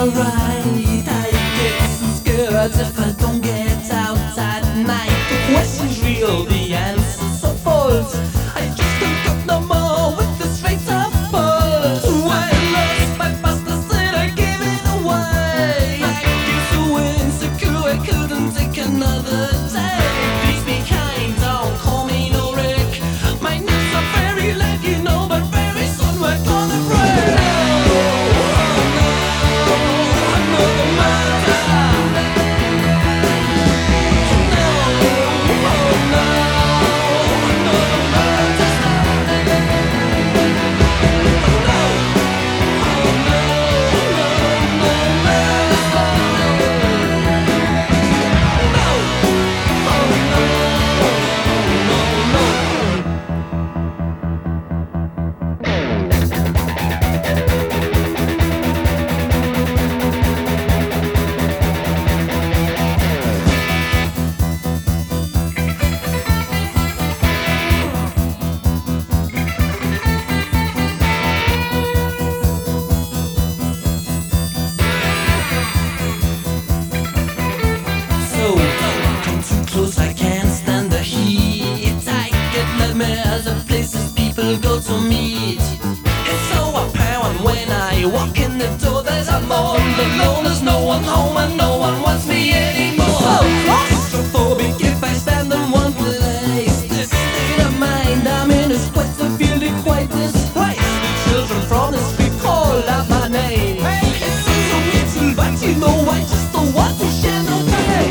alright. I get some skirts if I don't get out at night. The question's real, the answer's so false. I just can't cope no more with the straight up pulse. Well lost, my master said I gave it away. I get so insecure I couldn't take another day. Please be kind, don't call me no Rick. My nights are very late, you know, but very soon we're gonna break. I can't stand the heat. I get nightmares of places people go to meet. It's so apparent when I walk in the door that I'm all alone. There's no one home and no one wants me anymore. So claustrophobic if I stand in one place. This state of mind I'm in is quite severely quite displaced. The children from the street call out my name. It seems so little, but you know I just don't want to share no pain.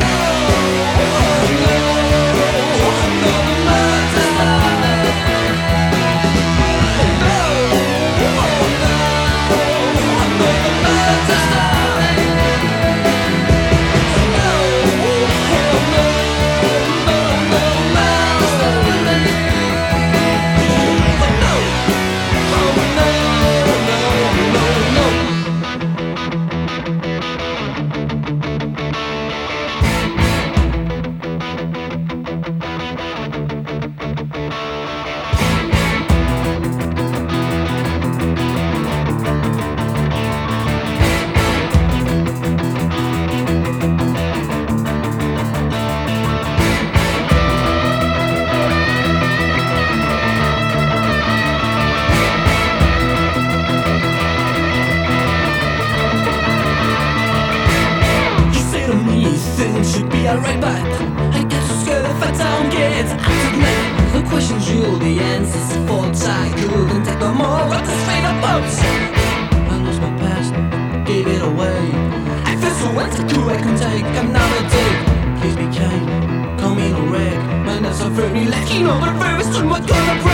Should be alright, but I get so scared if I don't get answered now. The question's real, the answer's false. I couldn't take no more with the straight up boats. I lost my past, gave it away. I feel so insecure I can take another day. Please be kind, call me no wreck. My nerves are very lacking, but very soon we're gonna break.